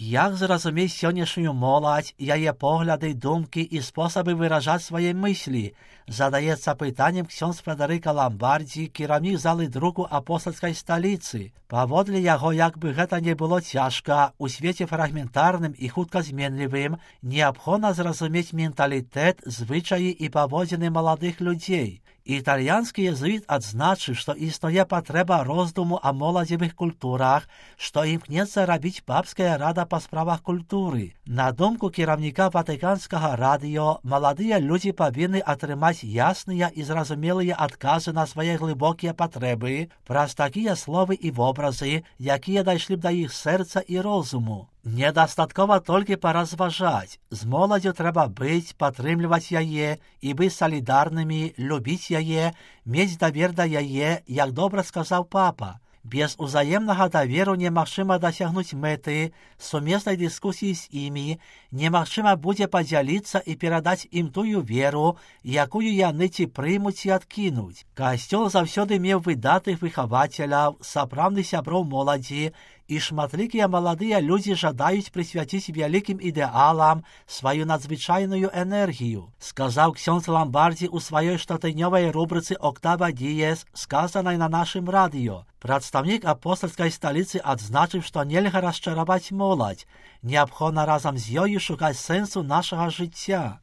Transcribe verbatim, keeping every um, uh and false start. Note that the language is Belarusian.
Як зразумець сённяшнюю моладзь, яе погляды, думкі і спосабы выражаць свае мыслі? Задаецца пытаннем ксёндз Фрэдэрыка Ламбардзі, кіраўнік залы друку апостальскай сталіцы. Паводле яго, як бы гэта не было цяжка, у свеце фрагментарным і хутка зменлівым неабходна зразумець менталітэт, звычаі і паводзіны маладых людзей. Італьянскі езуіт адзначыў, што існуе патрэба роздуму о моладзевых культурах, што імкнецца рабіць папская рада па справах культуры. На думку кіраўніка Ватыканскага радыё, маладыя людзі павінны атрымаць ясныя і зразумелыя адказы на свае глыбокія патрэбы праз такія словы і вобразы, якія дайшлі б да іх сэрца і розуму. Недастаткова толькі паразважаць. З моладзю трэба быць, падтрымліваць яе і быць салідарнымі, любіць яе, мець давер да яе, як добра сказаў папа. Без узаемнага даверу немагчыма дасягнуць мэты, сумеснай дыскусіі з імі, немагчыма будзе падзяліцца і перадаць ім тую веру, якую яны ці прымуць ці адкінуць. Касцёл заўсёды меў выдатных выхавацеляў, сапраўдных сяброў моладзі, і шматлікія маладыя людзі жадаюць прысвяціць вялікім ідэалам сваю надзвычайную энергію, сказаў ксёндз Ламбардзі ў сваёй штотыднёвай рубрыцы «Октава Діес», сказанай на нашым радыё. Прадстаўнік апостальскай сталіцы адзначыў, што нельга расчараваць моладзь, неабходна разам з ёю шукаць сэнсу нашага жыцця.